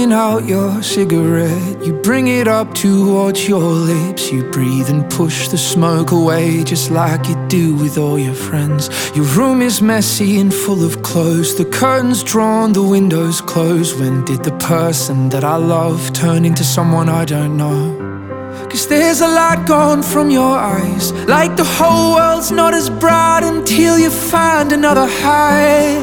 blowing out your cigarette. You bring it up towards your lips. You breathe and push the smoke away, just like you do with all your friends. Your room is messy and full of clothes, the curtains drawn, the windows closed. When did the person that I love turn into someone I don't know? 'Cause there's a light gone from your eyes, like the whole world's not as bright until you find another high.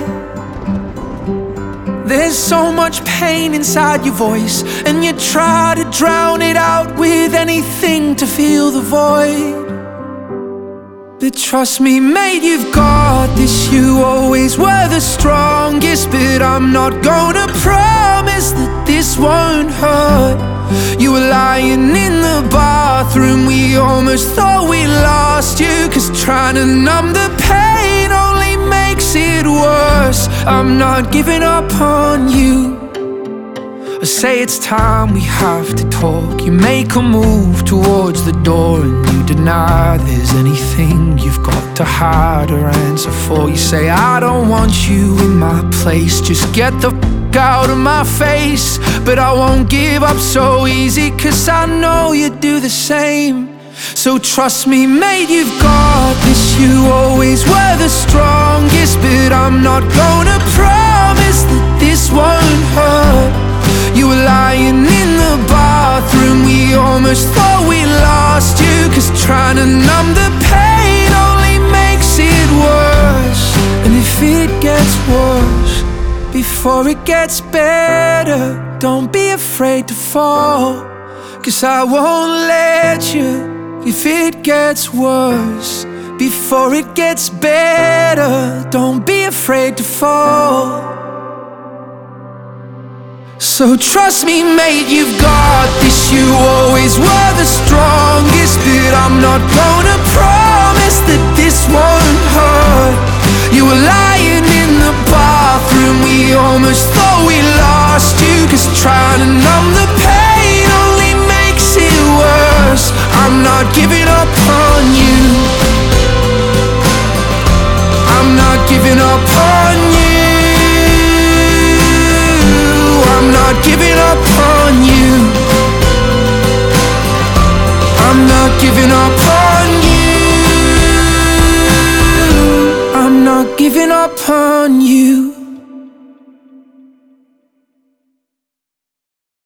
There's so much pain inside your voice, and you try to drown it out with anything to fill the void. But trust me, mate, you've got this. You always were the strongest, but I'm not gonna promise that this won't hurt. You were lying in the bathroom, we almost thought we lost you, 'cause trying to numb the pain only makes it worse. I'm not giving up on you. I say it's time we have to talk. You make a move towards the door and you deny there's anything you've got to hide or answer for. You say, I don't want you in my place, just get the out of my face. But I won't give up so easy, 'cause I know you do the same. So trust me, mate, you've got this. You always were the strongest, but I'm not gonna promise that this won't hurt. You were lying in the bathroom, we almost thought we lost you, 'cause trying to numb the pain only makes it worse. And if it gets worse before it gets better, don't be afraid to fall, 'cause I won't let you. If it gets worse before it gets better, don't be afraid to fall. So trust me, mate, you've got this. You always were the strongest, but I'm not gonna promise that this won't hurt. You were lying in the bathroom, we almost thought we lost you, 'cause trying to numb the pain only makes it worse. I'm not giving up on you. I'm not giving up on you. I'm not giving up